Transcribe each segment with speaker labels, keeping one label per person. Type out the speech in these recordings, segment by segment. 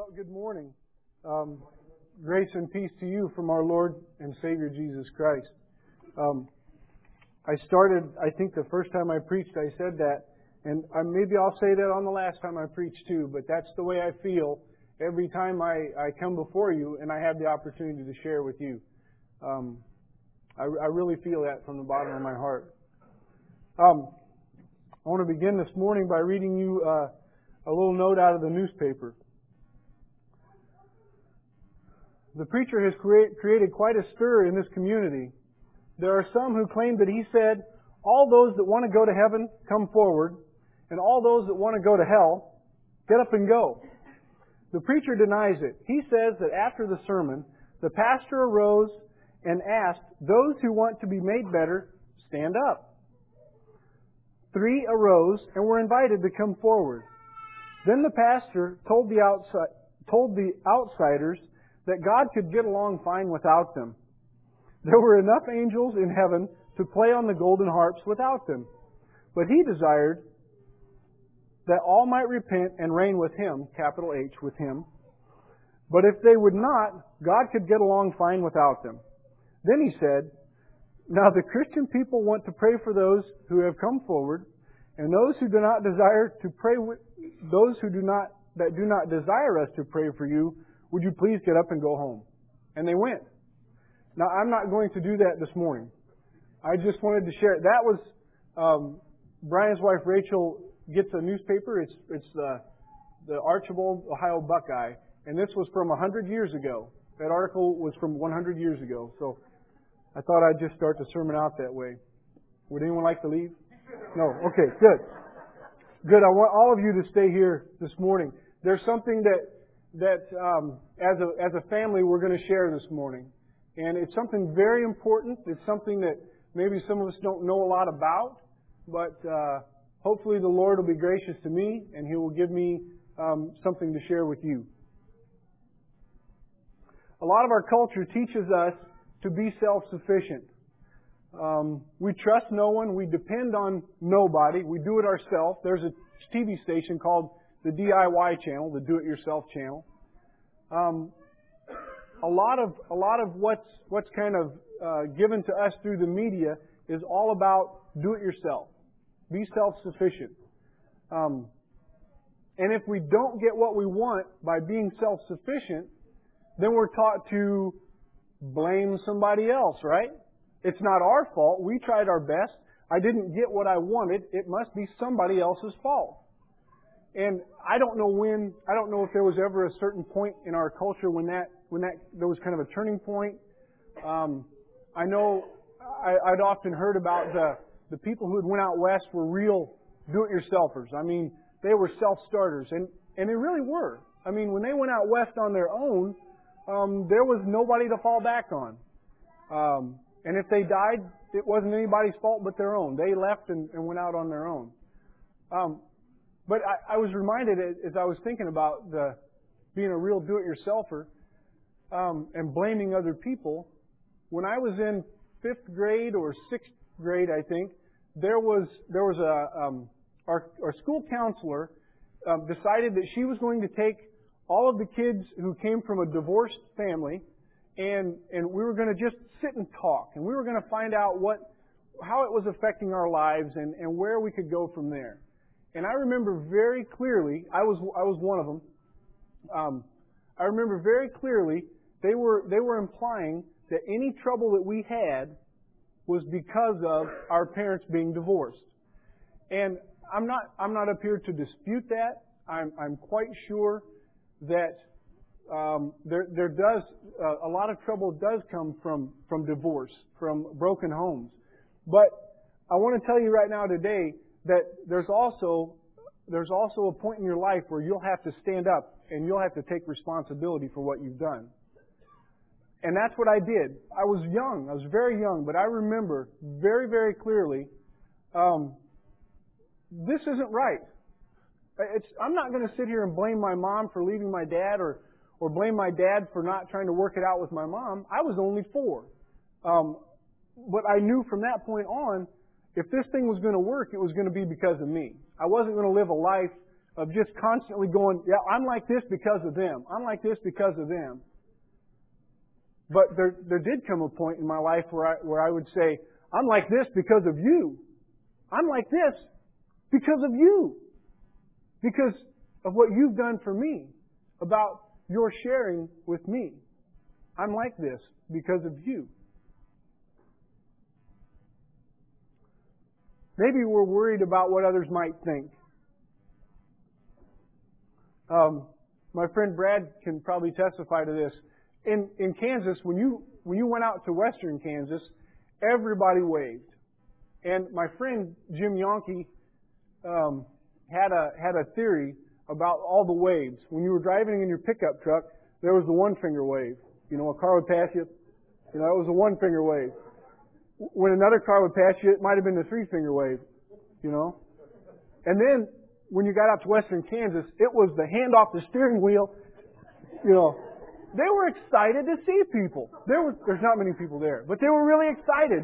Speaker 1: Well, good morning. Grace and peace to you from our Lord and Savior Jesus Christ. I think the first time I preached, I said that, and maybe I'll say that on the last time I preach too, but that's the way I feel every time I come before you and I have the opportunity to share with you. I really feel that from the bottom of my heart. I want to begin this morning by reading you a little note out of the newspaper. The preacher has created quite a stir in this community. There are some who claim that he said, all those that want to go to heaven, come forward, and all those that want to go to hell, get up and go. The preacher denies it. He says that after the sermon, the pastor arose and asked those who want to be made better, stand up. 3 arose and were invited to come forward. Then the pastor told the outsiders that God could get along fine without them. There were enough angels in heaven to play on the golden harps without them. But he desired that all might repent and reign with him, capital H, with him. But if they would not, God could get along fine without them. Then he said, now the Christian people want to pray for those who have come forward, and those who do not desire to pray with those who do not desire us to pray for you, would you please get up and go home? And they went. Now, I'm not going to do that this morning. I just wanted to share it. That was Brian's wife, Rachel, gets a newspaper. It's the Archibald, Ohio Buckeye. And this was from 100 years ago. That article was from 100 years ago. So I thought I'd just start the sermon out that way. Would anyone like to leave? No? Okay, good. Good. I want all of you to stay here this morning. There's something that as a family we're going to share this morning. And it's something very important. It's something that maybe some of us don't know a lot about, but hopefully the Lord will be gracious to me and He will give me something to share with you. A lot of our culture teaches us to be self-sufficient. We trust no one. We depend on nobody. We do it ourselves. There's a TV station called the DIY channel, the Do-It-Yourself channel. A lot of what's kind of given to us through the media is all about do it yourself. Be self-sufficient. And if we don't get what we want by being self-sufficient, then we're taught to blame somebody else, right? It's not our fault. We tried our best. I didn't get what I wanted. It must be somebody else's fault. And I don't know if there was ever a certain point in our culture when there was kind of a turning point. I know I'd often heard about the people who had went out west were real do-it-yourselfers. I mean, they were self-starters, and they really were. I mean, when they went out west on their own, there was nobody to fall back on. And if they died, it wasn't anybody's fault but their own. They left and went out on their own. But I was reminded as I was thinking about being a real do-it-yourselfer and blaming other people. When I was in 5th grade or 6th grade, I think, there was our school counselor decided that she was going to take all of the kids who came from a divorced family and we were going to just sit and talk, and we were going to find out how it was affecting our lives and where we could go from there. And I remember very clearly, I was one of them. I remember very clearly they were implying that any trouble that we had was because of our parents being divorced. And I'm not up here to dispute that. I'm quite sure that there does a lot of trouble does come from divorce, from broken homes. But I want to tell you right now today that there's also a point in your life where you'll have to stand up and you'll have to take responsibility for what you've done. And that's what I did. I was young. I was very young, but I remember very, very clearly, this isn't right. I'm not going to sit here and blame my mom for leaving my dad or blame my dad for not trying to work it out with my mom. I was only 4. But I knew from that point on, if this thing was going to work, it was going to be because of me. I wasn't going to live a life of just constantly going, yeah, I'm like this because of them. I'm like this because of them. But there did come a point in my life where I would say, I'm like this because of you. I'm like this because of you. Because of what you've done for me. About your sharing with me. I'm like this because of you. Maybe we're worried about what others might think. My friend Brad can probably testify to this. In Kansas, when you went out to western Kansas, everybody waved. And my friend Jim Yonke had a theory about all the waves. When you were driving in your pickup truck, there was the one finger wave. You know, a car would pass you. You know, it was a one finger wave. When another car would pass you, it might have been the three finger wave. You know, and then when you got out to western Kansas, it was the hand off the steering wheel. You know, they were excited to see people. There's not many people there, but they were really excited.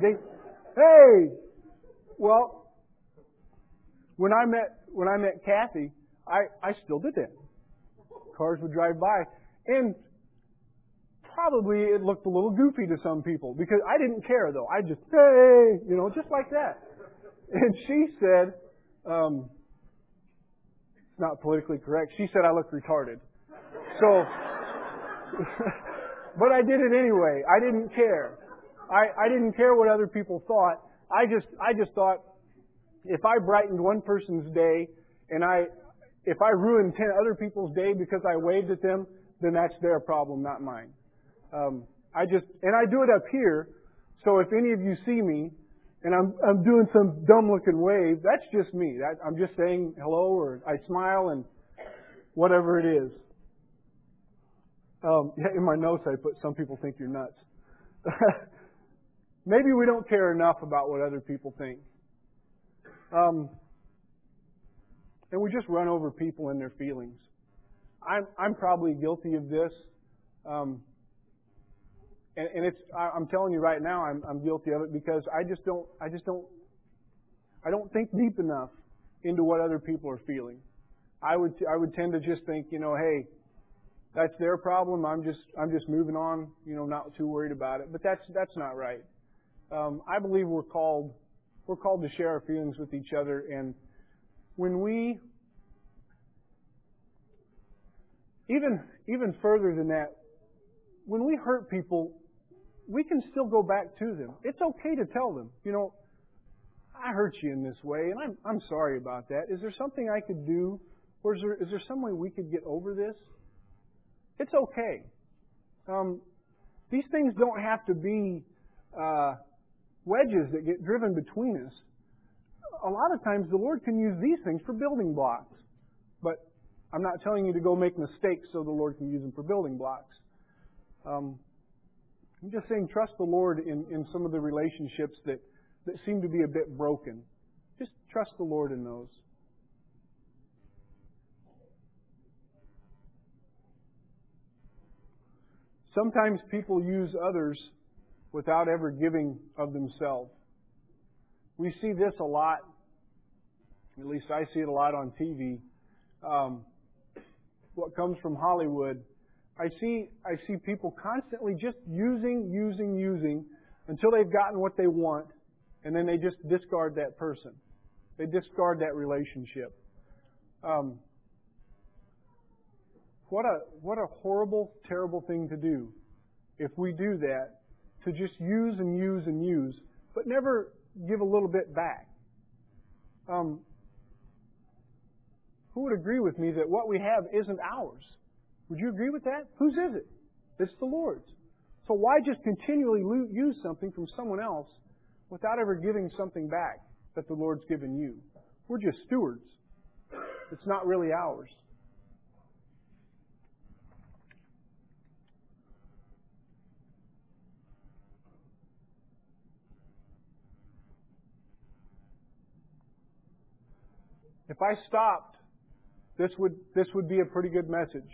Speaker 1: Well, when I met Kathy, I still did that. Cars would drive by, and probably it looked a little goofy to some people because I didn't care though. I just you know, just like that. And she said, it's not politically correct. She said I look retarded. So, but I did it anyway. I didn't care. I didn't care what other people thought. I just thought if I brightened one person's day and if I ruined 10 other people's day because I waved at them, then that's their problem, not mine. I do it up here. So if any of you see me and I'm doing some dumb looking wave, that's just me. I'm just saying hello or I smile and whatever it is. In my notes I put, some people think you're nuts. Maybe we don't care enough about what other people think. And we just run over people and their feelings. I'm probably guilty of this. And I'm telling you right now, I'm guilty of it because I don't think deep enough into what other people are feeling. I would tend to just think, you know, hey, that's their problem. I'm just moving on, you know, not too worried about it. But that's not right. I believe we're called to share our feelings with each other, and when we even further than that, when we hurt people, we can still go back to them. It's okay to tell them, you know, I hurt you in this way, and I'm sorry about that. Is there something I could do, or is there some way we could get over this? It's okay. These things don't have to be wedges that get driven between us. A lot of times the Lord can use these things for building blocks. But I'm not telling you to go make mistakes so the Lord can use them for building blocks. I'm just saying trust the Lord in some of the relationships that seem to be a bit broken. Just trust the Lord in those. Sometimes people use others without ever giving of themselves. We see this a lot. At least I see it a lot on TV. What comes from Hollywood, I see people constantly just using until they've gotten what they want, and then they just discard that person. They discard that relationship. What a horrible, terrible thing to do if we do that, to just use, but never give a little bit back. Who would agree with me that what we have isn't ours? Would you agree with that? Whose is it? It's the Lord's. So why just continually use something from someone else without ever giving something back that the Lord's given you? We're just stewards. It's not really ours. If I stopped, this would be a pretty good message.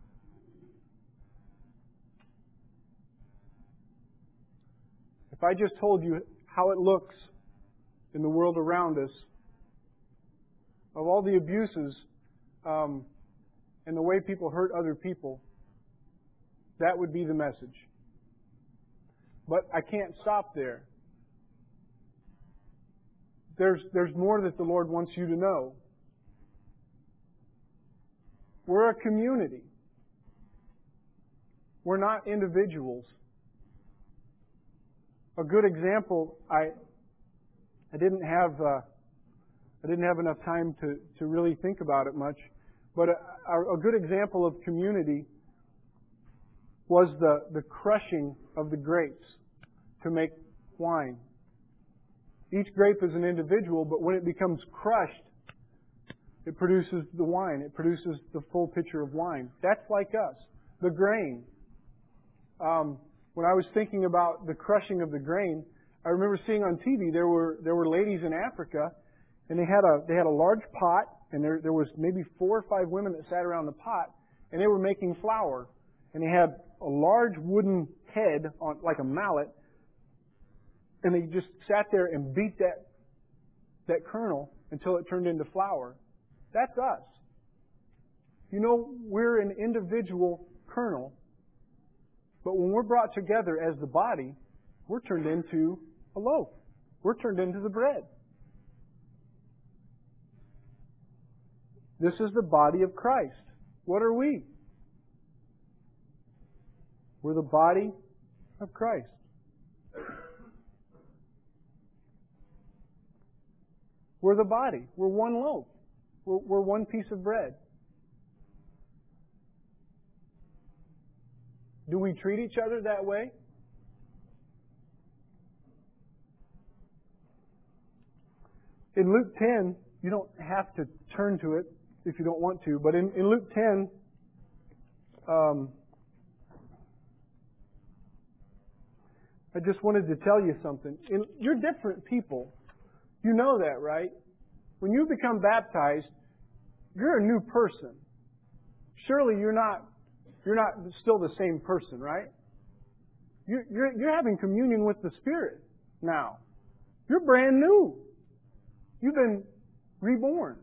Speaker 1: If I just told you how it looks in the world around us, of all the abuses and the way people hurt other people, that would be the message. But I can't stop there. There's more that the Lord wants you to know. We're a community. We're not individuals. A good example, I didn't have enough time to really think about it much, but a good example of community was the crushing of the grapes to make wine. Each grape is an individual, but when it becomes crushed, it produces the wine. It produces the full picture of wine. That's like us. The grain. When I was thinking about the crushing of the grain, I remember seeing on TV there were ladies in Africa, and they had a large pot, and there was maybe 4 or 5 women that sat around the pot, and they were making flour, and they had a large wooden head on like a mallet, and they just sat there and beat that kernel until it turned into flour. That's us. You know, we're an individual kernel, but when we're brought together as the body, we're turned into a loaf. We're turned into the bread. This is the body of Christ. What are we? We're the body of Christ. We're the body. We're one loaf. We're one piece of bread. Do we treat each other that way? In Luke 10, you don't have to turn to it if you don't want to, but in Luke 10, I just wanted to tell you something. You're different people. You know that, right? When you become baptized, you're a new person. Surely you're not still the same person, right? You're having communion with the Spirit now. You're brand new. You've been reborn.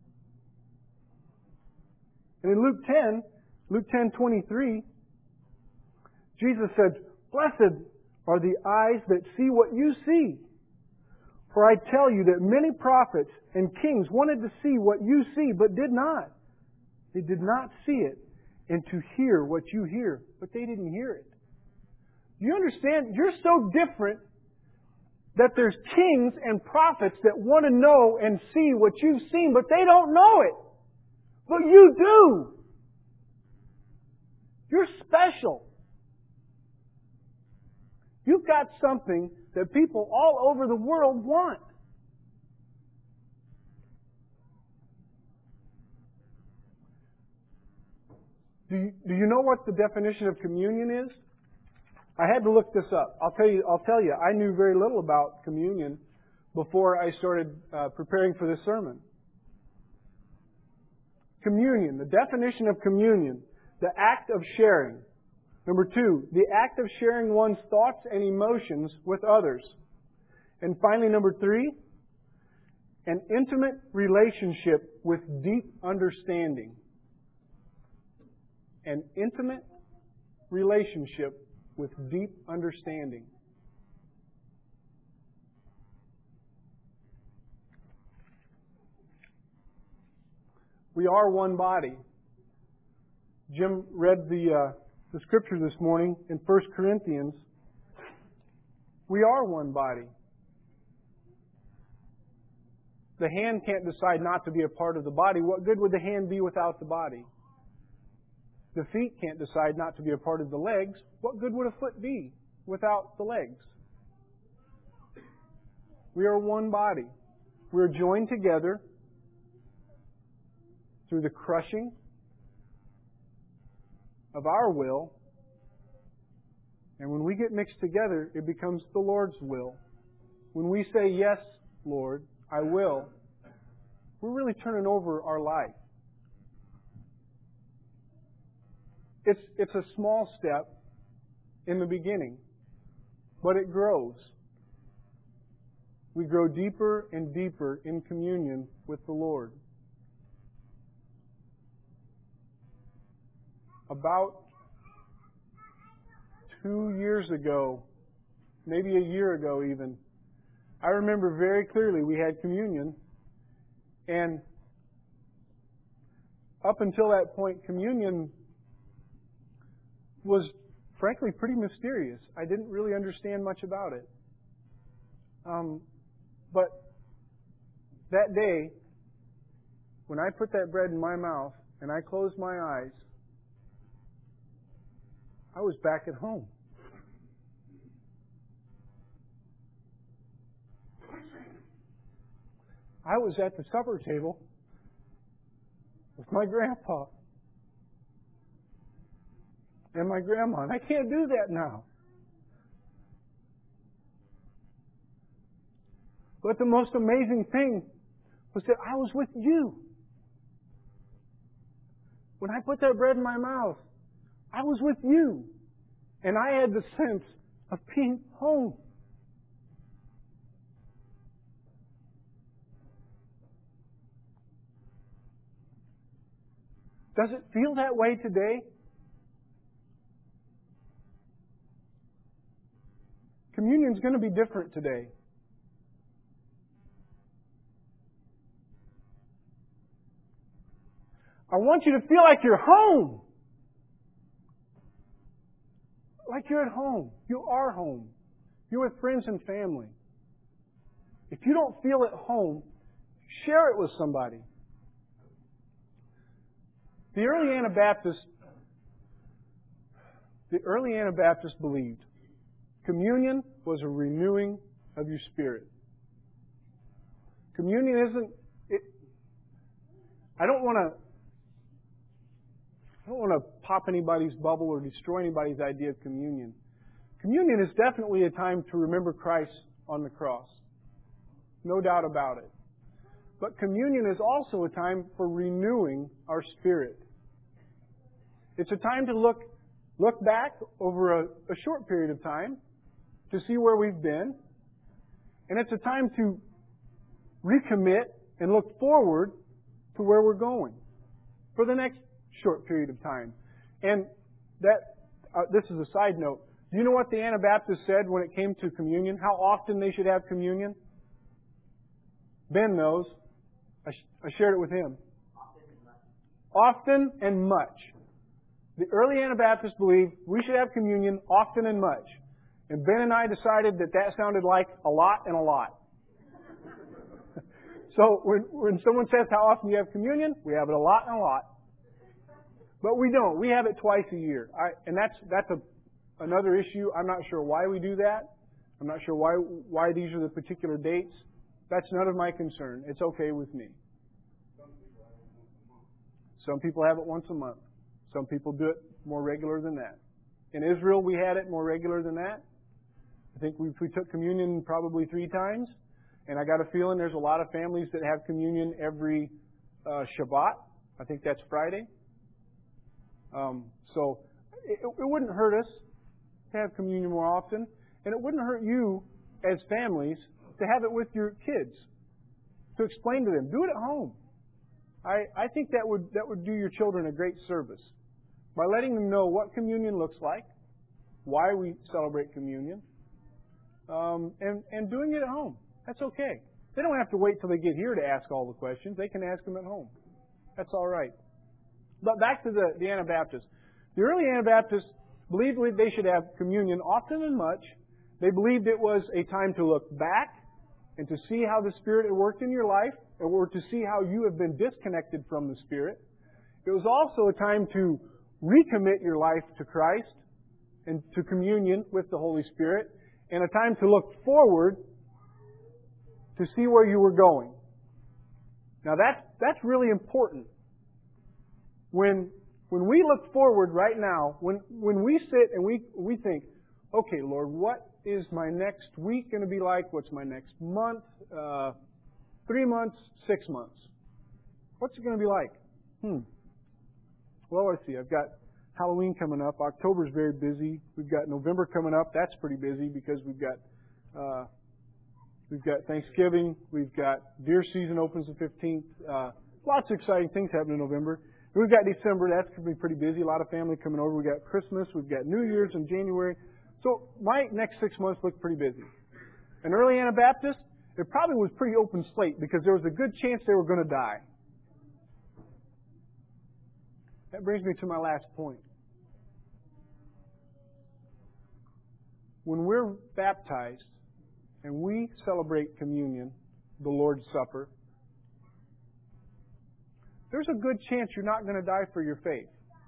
Speaker 1: And in Luke 10:23, Jesus said, "Blessed are the eyes that see what you see. For I tell you that many prophets and kings wanted to see what you see, but did not. They did not see it, and to hear what you hear, but they didn't hear it." Do you understand? You're so different that there's kings and prophets that want to know and see what you've seen, but they don't know it. But you do. You're special. You've got something that people all over the world want. Do you know what the definition of communion is? I had to look this up. I'll tell you, I knew very little about communion before I started preparing for this sermon. Communion, the definition of communion, the act of sharing. Number 2, the act of sharing one's thoughts and emotions with others. And finally, number 3, an intimate relationship with deep understanding. An intimate relationship with deep understanding. We are one body. Jim read the scripture this morning in 1 Corinthians. We are one body. The hand can't decide not to be a part of the body. What good would the hand be without the body? The feet can't decide not to be a part of the legs. What good would a foot be without the legs? We are one body. We are joined together through the crushing of our will. And when we get mixed together, it becomes the Lord's will. When we say, "Yes, Lord, I will," we're really turning over our life. It's a small step in the beginning, but it grows. We grow deeper and deeper in communion with the Lord. about 2 years ago, maybe a year ago even, I remember very clearly we had communion, and up until that point, communion was frankly pretty mysterious. I didn't really understand much about it. But that day, when I put that bread in my mouth and I closed my eyes, I was back at home. I was at the supper table with my grandpa and my grandma, and I can't do that now. But the most amazing thing was that I was with you. When I put that bread in my mouth, I was with you. And I had the sense of being home. Does it feel that way today? Communion's going to be different today. I want you to feel like you're home. Like you're at home. You are home. You're with friends and family. If you don't feel at home, share it with somebody. The early Anabaptists believed communion was a renewing of your spirit. Communion isn't... I don't want to pop anybody's bubble or destroy anybody's idea of communion. Communion is definitely a time to remember Christ on the cross. No doubt about it. But communion is also a time for renewing our spirit. It's a time to look back over a short period of time to see where we've been. And it's a time to recommit and look forward to where we're going for the next short period of time. And this is a side note. Do you know what the Anabaptists said when it came to communion? How often they should have communion? Ben knows. I shared it with him. Often and much. The early Anabaptists believed we should have communion often and much. And Ben and I decided that sounded like a lot and a lot. So when someone says how often you have communion, we have it a lot and a lot. But we don't. We have it twice a year. And that's another issue. I'm not sure why we do that. I'm not sure why these are the particular dates. That's none of my concern. It's okay with me. Some people have it once a month. Some people do it more regular than that. In Israel, we had it more regular than that. I think we took communion probably 3 times. And I got a feeling there's a lot of families that have communion every Shabbat. I think that's Friday. So it wouldn't hurt us to have communion more often. And it wouldn't hurt you as families to have it with your kids. To explain to them. Do it at home. I think that would do your children a great service. By letting them know what communion looks like, why we celebrate communion, and doing it at home. That's okay. They don't have to wait till they get here to ask all the questions. They can ask them at home. That's all right. But back to the Anabaptists. The early Anabaptists believed they should have communion often and much. They believed it was a time to look back and to see how the Spirit had worked in your life, or to see how you have been disconnected from the Spirit. It was also a time to recommit your life to Christ and to communion with the Holy Spirit, and a time to look forward to see where you were going. Now that's really important. When we look forward right now, when we sit and we think, okay, Lord, what is my next week going to be like? What's my next month? 3 months? 6 months? What's it going to be like? Well, let's see. I've got Halloween coming up. October's very busy. We've got November coming up. That's pretty busy because we've got Thanksgiving. We've got deer season opens the 15th. Lots of exciting things happen in November. We've got December. That's going to be pretty busy. A lot of family coming over. We've got Christmas. We've got New Year's in January. So my next 6 months look pretty busy. And early Anabaptist, it probably was pretty open slate because there was a good chance they were going to die. That brings me to my last point. When we're baptized and we celebrate communion, the Lord's Supper, there's a good chance you're not going to die for your faith.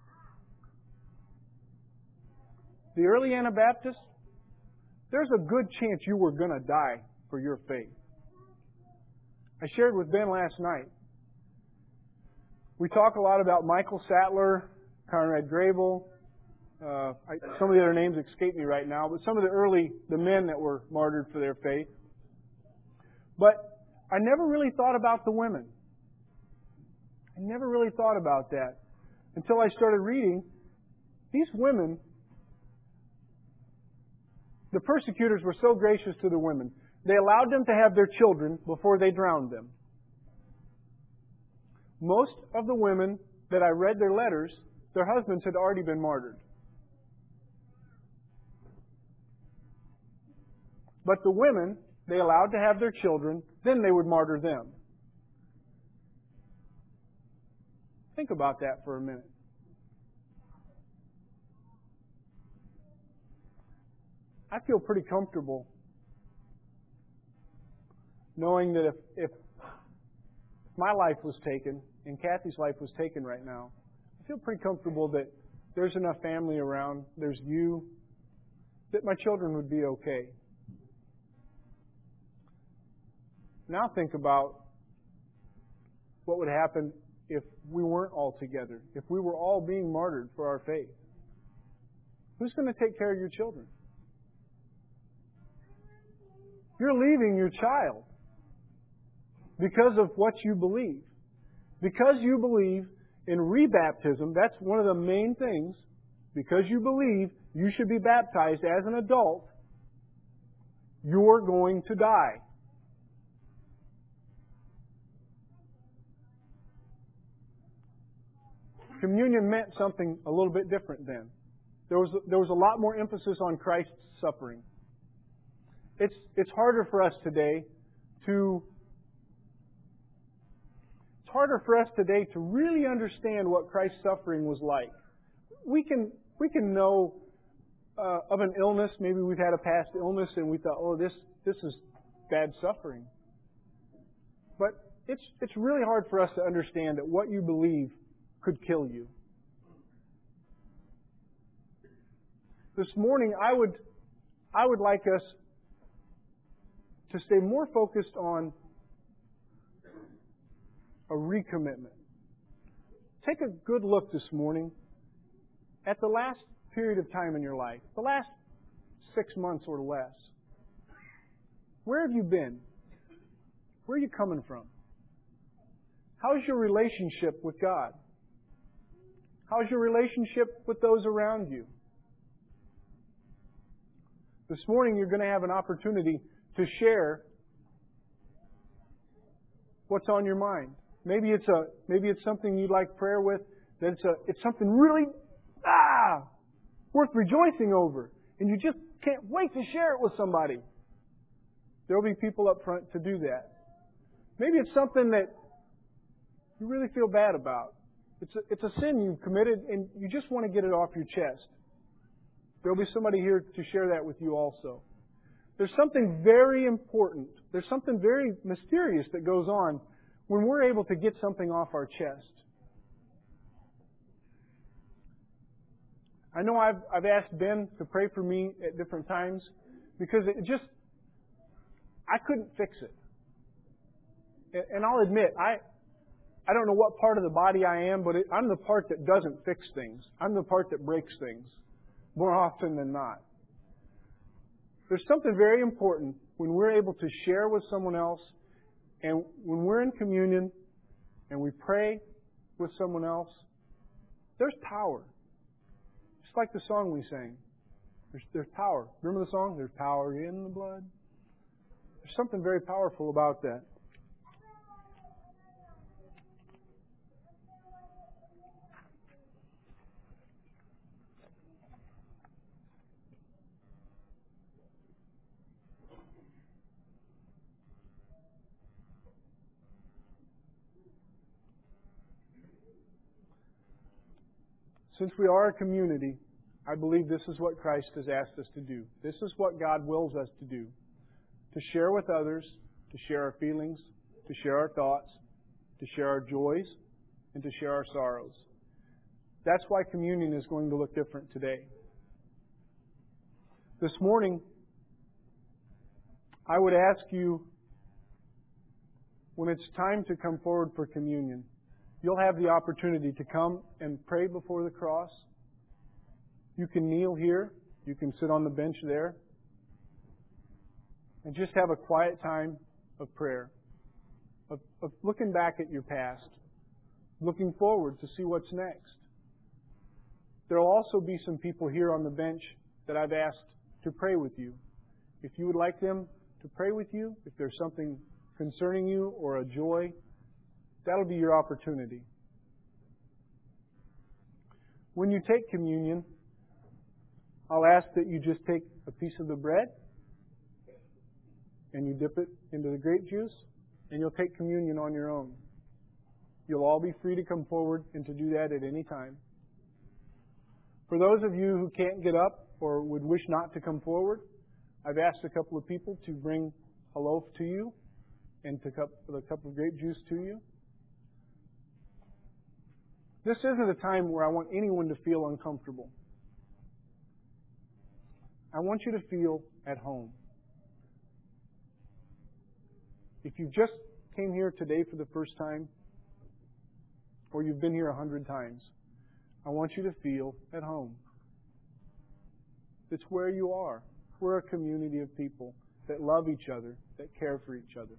Speaker 1: The early Anabaptists, there's a good chance you were going to die for your faith. I shared with Ben last night. We talk a lot about Michael Sattler, Conrad Grable. Some of the other names escape me right now, but some of the men that were martyred for their faith. But I never really thought about the women. I never really thought about that until I started reading. These women, the persecutors were so gracious to the women. They allowed them to have their children before they drowned them. Most of the women that I read their letters, their husbands had already been martyred. But the women, they allowed to have their children, then they would martyr them. Think about that for a minute. I feel pretty comfortable knowing that if my life was taken and Kathy's life was taken right now, I feel pretty comfortable that there's enough family around, there's you, that my children would be okay. Now think about what would happen if we weren't all together, if we were all being martyred for our faith. Who's going to take care of your children? You're leaving your child because of what you believe. Because you believe in rebaptism, that's one of the main things. Because you believe you should be baptized as an adult, you're going to die. Communion meant something a little bit different then. There was a lot more emphasis on Christ's suffering. It's harder for us today to really understand what Christ's suffering was like. We can know of an illness. Maybe we've had a past illness and we thought, oh, this is bad suffering. But it's really hard for us to understand that what you believe could kill you. This morning, I would like us to stay more focused on a recommitment. Take a good look this morning at the last period of time in your life, the last 6 months or less. Where have you been? Where are you coming from? How's your relationship with God? How's your relationship with those around you? This morning you're going to have an opportunity to share what's on your mind. Maybe it's something you'd like prayer with. That it's something really worth rejoicing over, and you just can't wait to share it with somebody. There will be people up front to do that. Maybe it's something that you really feel bad about. It's a sin you've committed, and you just want to get it off your chest. There will be somebody here to share that with you also. There's something very important. There's something very mysterious that goes on when we're able to get something off our chest. I know I've asked Ben to pray for me at different times because I couldn't fix it. And I'll admit, I don't know what part of the body I am, but I'm the part that doesn't fix things. I'm the part that breaks things more often than not. There's something very important when we're able to share with someone else, and when we're in communion and we pray with someone else, there's power. Just like the song we sang. There's power. Remember the song? There's power in the blood. There's something very powerful about that. Since we are a community, I believe this is what Christ has asked us to do. This is what God wills us to do. To share with others, to share our feelings, to share our thoughts, to share our joys, and to share our sorrows. That's why communion is going to look different today. This morning, I would ask you, when it's time to come forward for communion, you'll have the opportunity to come and pray before the cross. You can kneel here. You can sit on the bench there. And just have a quiet time of prayer, of looking back at your past, looking forward to see what's next. There will also be some people here on the bench that I've asked to pray with you. If you would like them to pray with you, if there's something concerning you or a joy, that'll be your opportunity. When you take communion, I'll ask that you just take a piece of the bread and you dip it into the grape juice, and you'll take communion on your own. You'll all be free to come forward and to do that at any time. For those of you who can't get up or would wish not to come forward, I've asked a couple of people to bring a loaf to you and a cup of grape juice to you. This isn't a time where I want anyone to feel uncomfortable. I want you to feel at home. If you just came here today for the first time, or you've been here 100 times, I want you to feel at home. It's where you are. We're a community of people that love each other, that care for each other.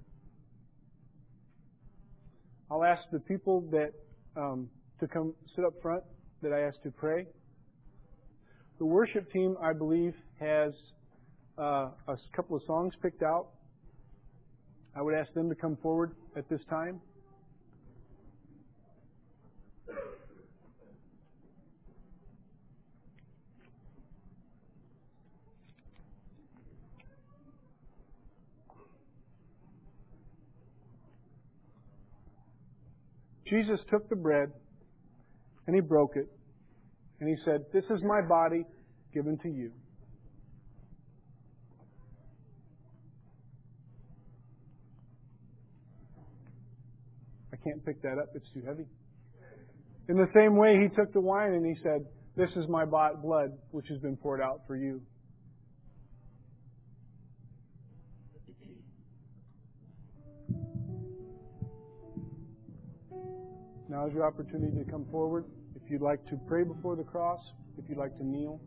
Speaker 1: I'll ask the people that to come sit up front that I asked to pray. The worship team, I believe, has a couple of songs picked out. I would ask them to come forward at this time. Jesus took the bread and He broke it. And He said, "This is my body given to you." I can't pick that up. It's too heavy. In the same way, He took the wine and He said, "This is my blood, which has been poured out for you." Now is your opportunity to come forward. If you'd like to pray before the cross, if you'd like to kneel.